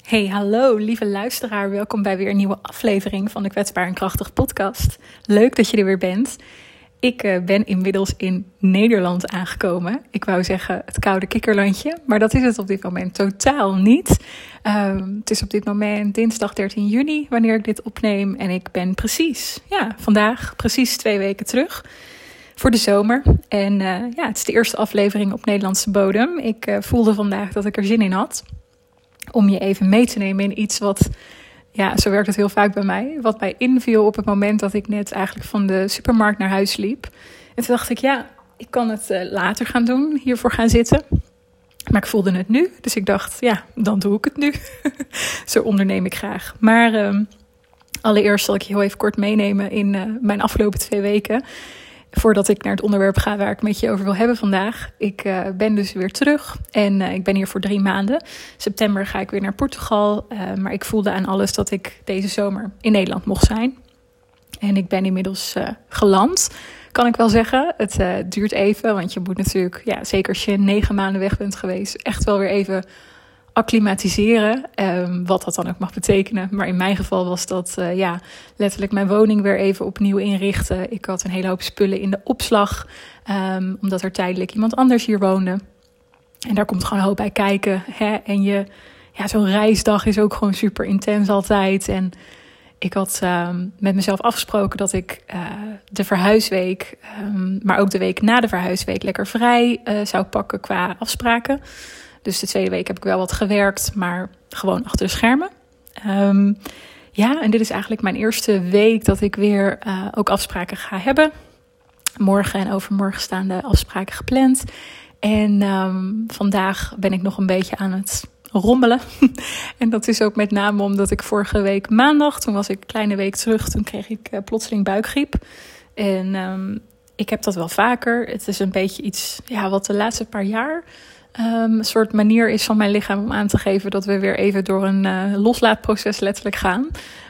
Hey, hallo lieve luisteraar. Welkom bij weer een nieuwe aflevering van de Kwetsbaar en Krachtig podcast. Leuk dat je er weer bent. Ik ben inmiddels in Nederland aangekomen. Ik wou zeggen het koude kikkerlandje, maar dat is het op dit moment totaal niet. Het is op dit moment dinsdag 13 juni wanneer ik dit opneem. En ik ben vandaag precies 2 weken terug voor de zomer. En het is de eerste aflevering op Nederlandse bodem. Ik voelde vandaag dat ik er zin in had om je even mee te nemen in iets wat, zo werkt het heel vaak bij mij, wat mij inviel op het moment dat ik net eigenlijk van de supermarkt naar huis liep. En toen dacht ik, ik kan het later gaan doen, hiervoor gaan zitten. Maar ik voelde het nu, dus ik dacht, dan doe ik het nu. Zo onderneem ik graag. Maar allereerst zal ik je heel even kort meenemen in mijn afgelopen 2 weken. Voordat ik naar het onderwerp ga waar ik met je over wil hebben vandaag. Ik ben dus weer terug en ik ben hier voor 3 maanden. September ga ik weer naar Portugal. Maar ik voelde aan alles dat ik deze zomer in Nederland mocht zijn. En ik ben inmiddels geland, kan ik wel zeggen. Het duurt even, want je moet natuurlijk, zeker als je 9 maanden weg bent geweest, echt wel weer even acclimatiseren, wat dat dan ook mag betekenen. Maar in mijn geval was dat letterlijk mijn woning weer even opnieuw inrichten. Ik had een hele hoop spullen in de opslag, omdat er tijdelijk iemand anders hier woonde. En daar komt gewoon een hoop bij kijken. Hè? En zo'n reisdag is ook gewoon super intens altijd. En ik had met mezelf afgesproken dat ik de verhuisweek, maar ook de week na de verhuisweek lekker vrij zou pakken qua afspraken. Dus de 2e week heb ik wel wat gewerkt, maar gewoon achter de schermen. En dit is eigenlijk mijn eerste week dat ik weer ook afspraken ga hebben. Morgen en overmorgen staan de afspraken gepland. En vandaag ben ik nog een beetje aan het rommelen. En dat is ook met name omdat ik vorige week maandag, toen was ik een kleine week terug, toen kreeg ik plotseling buikgriep. En ik heb dat wel vaker. Het is een beetje iets wat de laatste paar jaar een soort manier is van mijn lichaam om aan te geven dat we weer even door een loslaatproces letterlijk gaan.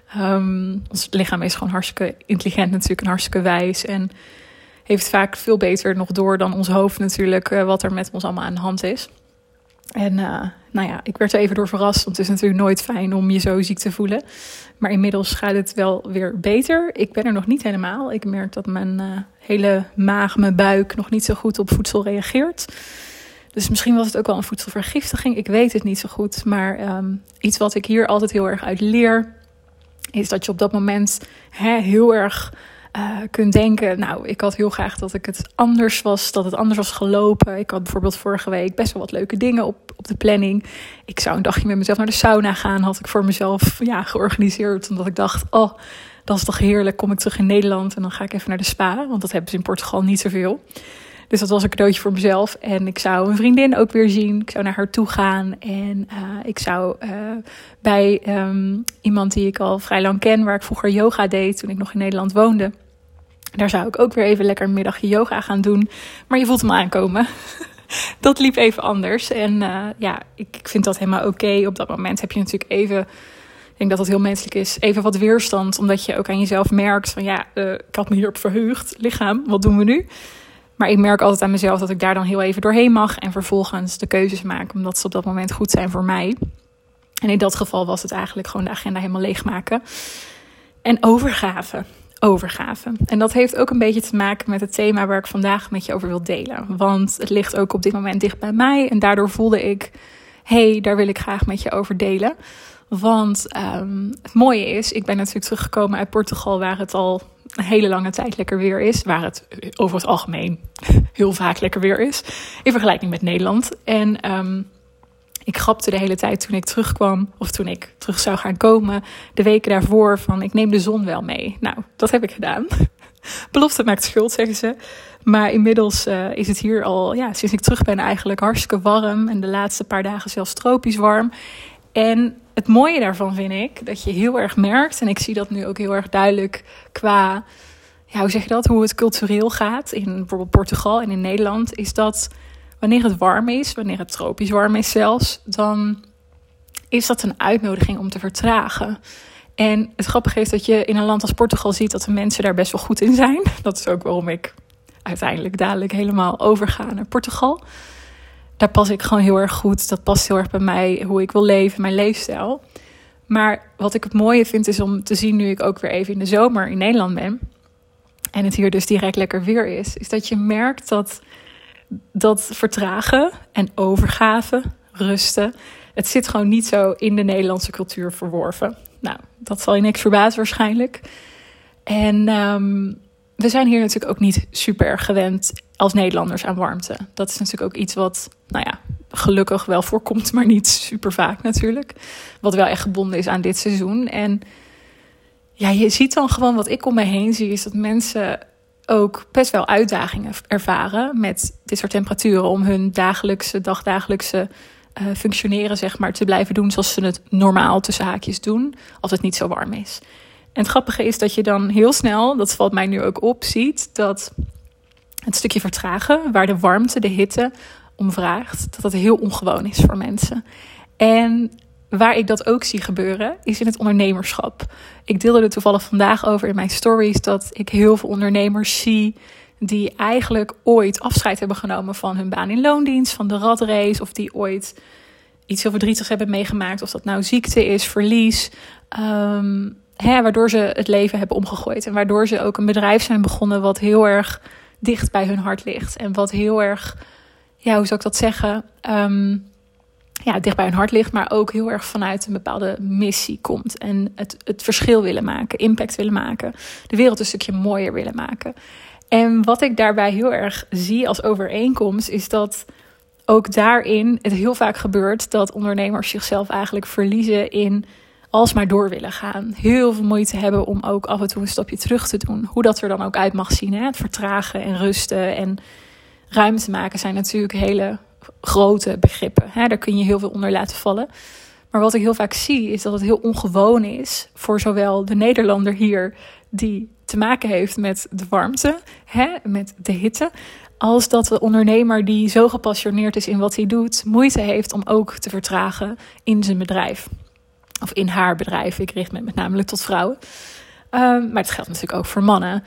Ons lichaam is gewoon hartstikke intelligent natuurlijk en hartstikke wijs. En heeft vaak veel beter nog door dan ons hoofd natuurlijk wat er met ons allemaal aan de hand is. En ik werd er even door verrast, want het is natuurlijk nooit fijn om je zo ziek te voelen. Maar inmiddels gaat het wel weer beter. Ik ben er nog niet helemaal. Ik merk dat mijn hele maag, mijn buik nog niet zo goed op voedsel reageert. Dus misschien was het ook wel een voedselvergiftiging. Ik weet het niet zo goed. Maar iets wat ik hier altijd heel erg uit leer, is dat je op dat moment heel erg kunt denken, ik had heel graag dat het anders was gelopen. Ik had bijvoorbeeld vorige week best wel wat leuke dingen op de planning. Ik zou een dagje met mezelf naar de sauna gaan, had ik voor mezelf georganiseerd. Omdat ik dacht, dat is toch heerlijk, kom ik terug in Nederland en dan ga ik even naar de spa. Want dat hebben ze in Portugal niet zoveel. Dus dat was een cadeautje voor mezelf. En ik zou een vriendin ook weer zien. Ik zou naar haar toe gaan. En ik zou bij iemand die ik al vrij lang ken, waar ik vroeger yoga deed toen ik nog in Nederland woonde. Daar zou ik ook weer even lekker een middagje yoga gaan doen. Maar je voelt hem aankomen. Dat liep even anders. En ik vind dat helemaal oké. Op dat moment heb je natuurlijk even, ik denk dat dat heel menselijk is, even wat weerstand. Omdat je ook aan jezelf merkt van ik had me hierop verheugd. Lichaam, wat doen we nu? Maar ik merk altijd aan mezelf dat ik daar dan heel even doorheen mag. En vervolgens de keuzes maken, omdat ze op dat moment goed zijn voor mij. En in dat geval was het eigenlijk gewoon de agenda helemaal leegmaken. En overgave. En dat heeft ook een beetje te maken met het thema waar ik vandaag met je over wil delen. Want het ligt ook op dit moment dicht bij mij. En daardoor voelde ik, daar wil ik graag met je over delen. Want het mooie is, ik ben natuurlijk teruggekomen uit Portugal, waar het al een hele lange tijd lekker weer is. Waar het over het algemeen heel vaak lekker weer is. In vergelijking met Nederland. En ik grapte de hele tijd toen ik terugkwam, of toen ik terug zou gaan komen, de weken daarvoor, van ik neem de zon wel mee. Nou, dat heb ik gedaan. Belofte maakt schuld, zeggen ze. Maar inmiddels is het hier al, sinds ik terug ben, eigenlijk hartstikke warm. En de laatste paar dagen zelfs tropisch warm. En het mooie daarvan vind ik, dat je heel erg merkt, en ik zie dat nu ook heel erg duidelijk qua, hoe zeg je dat, hoe het cultureel gaat in bijvoorbeeld Portugal en in Nederland, is dat wanneer het warm is, wanneer het tropisch warm is zelfs, dan is dat een uitnodiging om te vertragen. En het grappige is dat je in een land als Portugal ziet dat de mensen daar best wel goed in zijn. Dat is ook waarom ik uiteindelijk dadelijk helemaal overga naar Portugal. daar pas ik gewoon heel erg goed. Dat past heel erg bij mij, hoe ik wil leven, mijn leefstijl. Maar wat ik het mooie vind is om te zien, nu ik ook weer even in de zomer in Nederland ben en het hier dus direct lekker weer is dat je merkt dat vertragen en overgave, rusten, het zit gewoon niet zo in de Nederlandse cultuur verworven. Nou, dat zal je niks verbazen waarschijnlijk. En we zijn hier natuurlijk ook niet super erg gewend als Nederlanders aan warmte. Dat is natuurlijk ook iets wat, gelukkig wel voorkomt, maar niet super vaak natuurlijk. Wat wel echt gebonden is aan dit seizoen. En ja, je ziet dan gewoon, wat ik om me heen zie, is dat mensen ook best wel uitdagingen ervaren met dit soort temperaturen om hun dagdagelijkse functioneren, zeg maar, te blijven doen zoals ze het normaal tussen haakjes doen, als het niet zo warm is. En het grappige is dat je dan heel snel, dat valt mij nu ook op, ziet dat het stukje vertragen, waar de warmte, de hitte om vraagt, dat heel ongewoon is voor mensen. En waar ik dat ook zie gebeuren, is in het ondernemerschap. Ik deelde er toevallig vandaag over in mijn stories dat ik heel veel ondernemers zie die eigenlijk ooit afscheid hebben genomen van hun baan in loondienst, van de ratrace, of die ooit iets heel verdrietigs hebben meegemaakt, of dat nou ziekte is, verlies, waardoor ze het leven hebben omgegooid. En waardoor ze ook een bedrijf zijn begonnen wat heel erg dicht bij hun hart ligt. En wat heel erg, hoe zou ik dat zeggen, dicht bij hun hart ligt, maar ook heel erg vanuit een bepaalde missie komt. En het verschil willen maken, impact willen maken, de wereld een stukje mooier willen maken. En wat ik daarbij heel erg zie als overeenkomst, is dat ook daarin het heel vaak gebeurt dat ondernemers zichzelf eigenlijk verliezen in alsmaar door willen gaan. Heel veel moeite hebben om ook af en toe een stapje terug te doen. Hoe dat er dan ook uit mag zien. Hè? Het vertragen en rusten en ruimte maken zijn natuurlijk hele grote begrippen. Hè? Daar kun je heel veel onder laten vallen. Maar wat ik heel vaak zie is dat het heel ongewoon is voor zowel de Nederlander hier die te maken heeft met de warmte, met de hitte, als dat de ondernemer die zo gepassioneerd is in wat hij doet, moeite heeft om ook te vertragen in zijn bedrijf. Of in haar bedrijf. Ik richt me met name tot vrouwen. Maar het geldt natuurlijk ook voor mannen.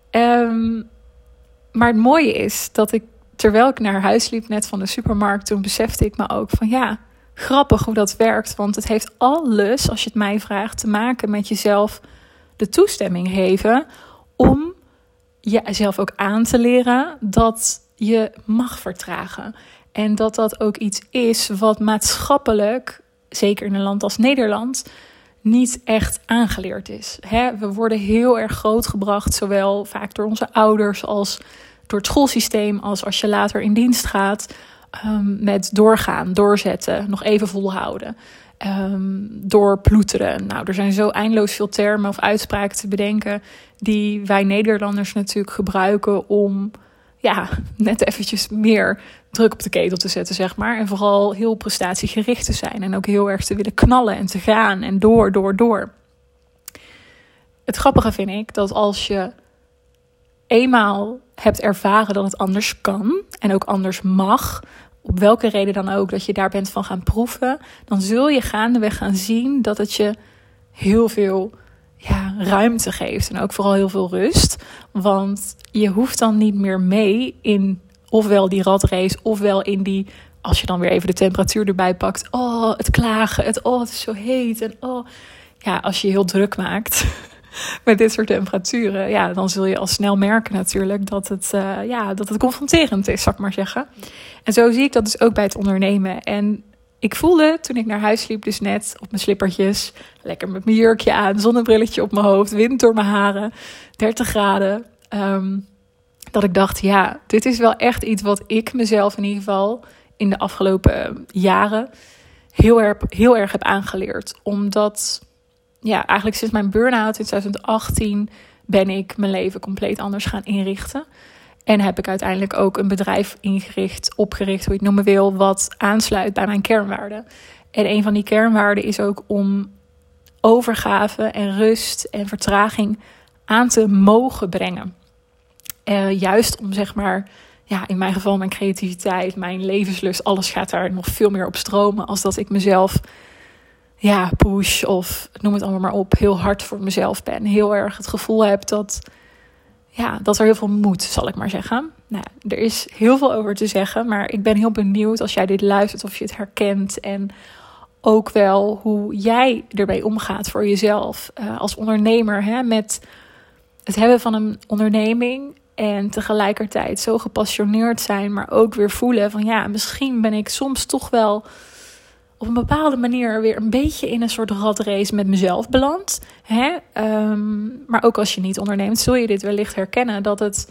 Maar het mooie is dat ik, terwijl ik naar huis liep net van de supermarkt, toen besefte ik me ook van grappig hoe dat werkt. Want het heeft alles, als je het mij vraagt, te maken met jezelf de toestemming geven om jezelf ook aan te leren dat je mag vertragen. En dat dat ook iets is wat maatschappelijk, zeker in een land als Nederland, niet echt aangeleerd is. We worden heel erg grootgebracht, zowel vaak door onze ouders als door het schoolsysteem, als je later in dienst gaat, met doorgaan, doorzetten, nog even volhouden, doorploeteren. Nou, er zijn zo eindeloos veel termen of uitspraken te bedenken die wij Nederlanders natuurlijk gebruiken om net eventjes meer druk op de ketel te zetten, zeg maar. En vooral heel prestatiegericht te zijn. En ook heel erg te willen knallen en te gaan en door. Het grappige vind ik dat als je eenmaal hebt ervaren dat het anders kan en ook anders mag, op welke reden dan ook, dat je daar bent van gaan proeven, dan zul je gaandeweg gaan zien dat het je heel veel ruimte geeft. En ook vooral heel veel rust. Want je hoeft dan niet meer mee in ofwel die ratrace, ofwel in die, als je dan weer even de temperatuur erbij pakt, het klagen, het is zo heet. En als je je heel druk maakt met dit soort temperaturen, dan zul je al snel merken natuurlijk dat het confronterend is, zal ik maar zeggen. En zo zie ik dat dus ook bij het ondernemen. En ik voelde toen ik naar huis liep, dus net op mijn slippertjes, lekker met mijn jurkje aan, zonnebrilletje op mijn hoofd, wind door mijn haren, 30 graden. Dat ik dacht, dit is wel echt iets wat ik mezelf in ieder geval in de afgelopen jaren heel erg heb aangeleerd. Omdat, eigenlijk sinds mijn burn-out in 2018 ben ik mijn leven compleet anders gaan inrichten. En heb ik uiteindelijk ook een bedrijf opgericht, hoe je het noemen wil, wat aansluit bij mijn kernwaarden. En een van die kernwaarden is ook om overgave en rust en vertraging aan te mogen brengen. Juist om, zeg maar, in mijn geval mijn creativiteit, mijn levenslust, alles gaat daar nog veel meer op stromen als dat ik mezelf push of noem het allemaal maar op, heel hard voor mezelf ben. Heel erg het gevoel heb dat er heel veel moet, zal ik maar zeggen. er is heel veel over te zeggen, maar ik ben heel benieuwd als jij dit luistert of je het herkent en ook wel hoe jij ermee omgaat voor jezelf als ondernemer, met het hebben van een onderneming en tegelijkertijd zo gepassioneerd zijn, maar ook weer voelen van misschien ben ik soms toch wel op een bepaalde manier weer een beetje in een soort ratrace met mezelf beland. Maar ook als je niet onderneemt, zul je dit wellicht herkennen. Dat het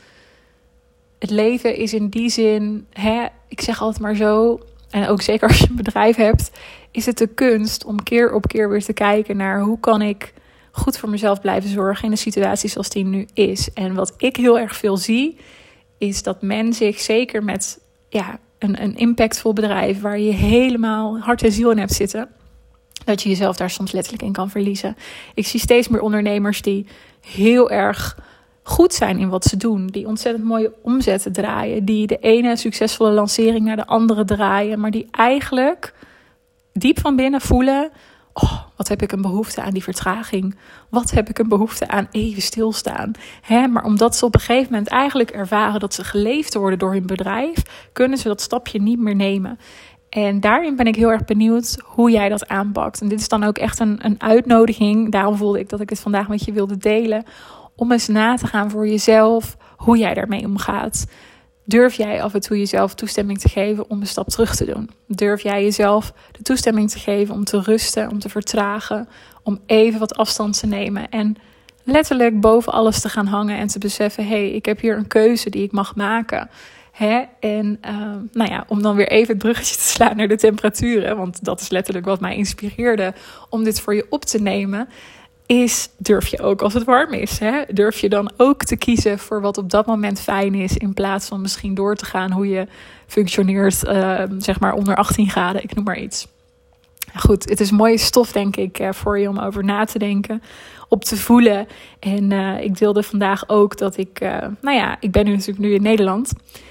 leven is in die zin, ik zeg altijd maar zo, en ook zeker als je een bedrijf hebt, is het de kunst om keer op keer weer te kijken naar hoe kan ik goed voor mezelf blijven zorgen in de situatie zoals die nu is. En wat ik heel erg veel zie, is dat men zich zeker met een impactvol bedrijf waar je helemaal hart en ziel in hebt zitten, dat je jezelf daar soms letterlijk in kan verliezen. Ik zie steeds meer ondernemers die heel erg goed zijn in wat ze doen, die ontzettend mooie omzetten draaien, die de ene succesvolle lancering naar de andere draaien, maar die eigenlijk diep van binnen voelen, wat heb ik een behoefte aan die vertraging? Wat heb ik een behoefte aan even stilstaan? Maar omdat ze op een gegeven moment eigenlijk ervaren dat ze geleefd worden door hun bedrijf, kunnen ze dat stapje niet meer nemen. En daarin ben ik heel erg benieuwd hoe jij dat aanpakt. En dit is dan ook echt een uitnodiging. Daarom voelde ik dat ik het vandaag met je wilde delen. Om eens na te gaan voor jezelf hoe jij daarmee omgaat. Durf jij af en toe jezelf toestemming te geven om een stap terug te doen? Durf jij jezelf de toestemming te geven om te rusten, om te vertragen, om even wat afstand te nemen en letterlijk boven alles te gaan hangen en te beseffen, ik heb hier een keuze die ik mag maken. En om dan weer even het bruggetje te slaan naar de temperaturen, want dat is letterlijk wat mij inspireerde om dit voor je op te nemen, is durf je ook als het warm is. Durf je dan ook te kiezen voor wat op dat moment fijn is, in plaats van misschien door te gaan hoe je functioneert, onder 18 graden, ik noem maar iets. Goed, het is mooie stof denk ik voor je om over na te denken, op te voelen. En ik deelde vandaag ook dat ik ben natuurlijk nu in Nederland.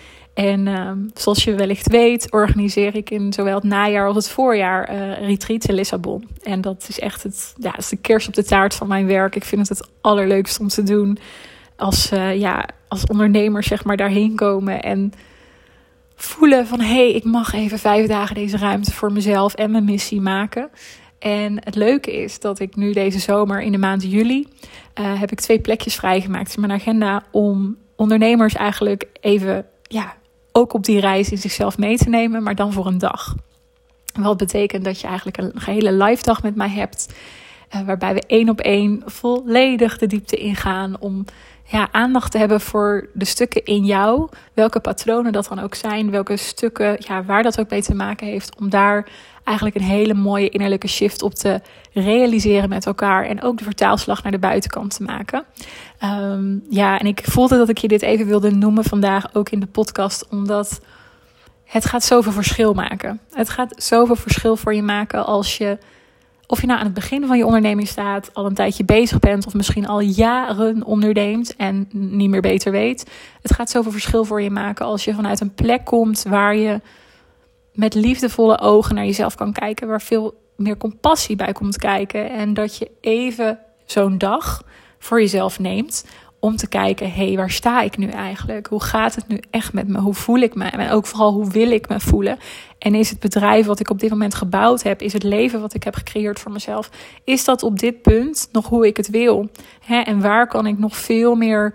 En zoals je wellicht weet, organiseer ik in zowel het najaar als het voorjaar retreats in Lissabon. En dat is echt is de kers op de taart van mijn werk. Ik vind het allerleukste om te doen als ondernemer daarheen komen en voelen van ik mag even 5 dagen deze ruimte voor mezelf en mijn missie maken. En het leuke is dat ik nu deze zomer in de maand juli heb ik 2 plekjes vrijgemaakt in mijn agenda om ondernemers eigenlijk even ook op die reis in zichzelf mee te nemen, maar dan voor een dag. Wat betekent dat je eigenlijk een hele live dag met mij hebt, waarbij we 1-op-1 volledig de diepte ingaan om aandacht te hebben voor de stukken in jou, welke patronen dat dan ook zijn, welke stukken, waar dat ook mee te maken heeft, om daar eigenlijk een hele mooie innerlijke shift op te realiseren met elkaar en ook de vertaalslag naar de buitenkant te maken. En ik voelde dat ik je dit even wilde noemen vandaag ook in de podcast, omdat het gaat zoveel verschil maken. Het gaat zoveel verschil voor je maken als je, of je nou aan het begin van je onderneming staat, al een tijdje bezig bent of misschien al jaren onderneemt en niet meer beter weet. Het gaat zoveel verschil voor je maken als je vanuit een plek komt waar je met liefdevolle ogen naar jezelf kan kijken, waar veel meer compassie bij komt kijken. En dat je even zo'n dag voor jezelf neemt om te kijken, waar sta ik nu eigenlijk? Hoe gaat het nu echt met me? Hoe voel ik me? En ook vooral, hoe wil ik me voelen? En is het bedrijf wat ik op dit moment gebouwd heb, is het leven wat ik heb gecreëerd voor mezelf, is dat op dit punt nog hoe ik het wil? En waar kan ik nog veel meer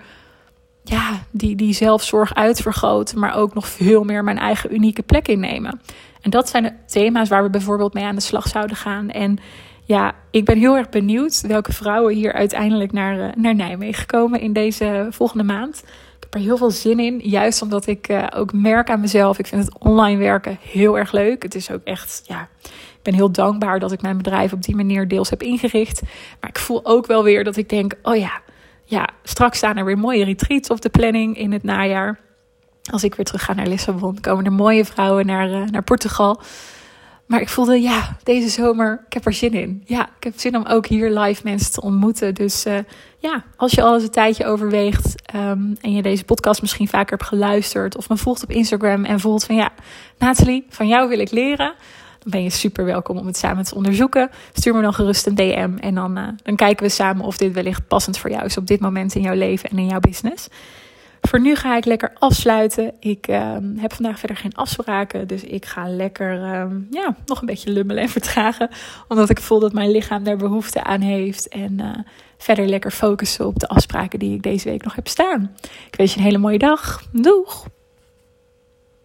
die zelfzorg uitvergroten, maar ook nog veel meer mijn eigen unieke plek innemen? En dat zijn de thema's waar we bijvoorbeeld mee aan de slag zouden gaan. En ik ben heel erg benieuwd welke vrouwen hier uiteindelijk naar Nijmegen komen in deze volgende maand. Ik heb er heel veel zin in, juist omdat ik ook merk aan mezelf. Ik vind het online werken heel erg leuk. Het is ook echt, ik ben heel dankbaar dat ik mijn bedrijf op die manier deels heb ingericht. Maar ik voel ook wel weer dat ik denk, straks staan er weer mooie retreats op de planning in het najaar. Als ik weer terug ga naar Lissabon, komen er mooie vrouwen naar Portugal. Maar ik voelde, deze zomer, ik heb er zin in. Ik heb zin om ook hier live mensen te ontmoeten. Dus als je al eens een tijdje overweegt en je deze podcast misschien vaker hebt geluisterd of me volgt op Instagram en voelt van Nathalie, van jou wil ik leren, dan ben je super welkom om het samen te onderzoeken. Stuur me dan gerust een DM en dan kijken we samen of dit wellicht passend voor jou is op dit moment in jouw leven en in jouw business. voor nu ga ik lekker afsluiten. Ik heb vandaag verder geen afspraken. Dus ik ga lekker nog een beetje lummelen en vertragen. Omdat ik voel dat mijn lichaam daar behoefte aan heeft. En verder lekker focussen op de afspraken die ik deze week nog heb staan. Ik wens je een hele mooie dag. Doeg!